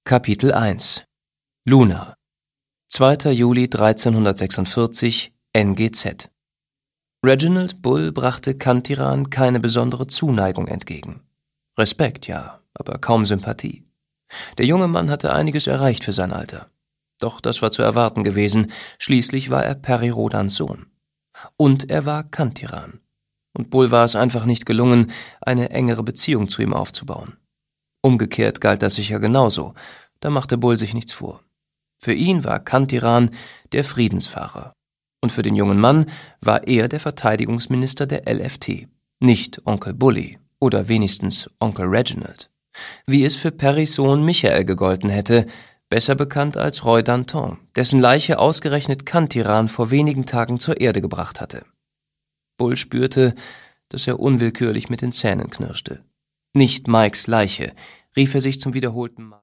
Kapitel 1 Luna 2. Juli 1346 NGZ Reginald Bull brachte Kantiran keine besondere Zuneigung entgegen. Respekt, ja, aber kaum Sympathie. Der junge Mann hatte einiges erreicht für sein Alter. Doch das war zu erwarten gewesen, schließlich war er Peri Rodans Sohn. Und er war Kantiran. Und Bull war es einfach nicht gelungen, eine engere Beziehung zu ihm aufzubauen. Umgekehrt galt das sicher genauso, da machte Bull sich nichts vor. Für ihn war Kantiran der Friedensfahrer. Und für den jungen Mann war er der Verteidigungsminister der LFT, nicht Onkel Bully oder wenigstens Onkel Reginald. Wie es für Perrys Sohn Michael gegolten hätte, besser bekannt als Roy Danton, dessen Leiche ausgerechnet Kantiran vor wenigen Tagen zur Erde gebracht hatte. Bull spürte, dass er unwillkürlich mit den Zähnen knirschte. Nicht Mikes Leiche, rief er sich zum wiederholten Mal.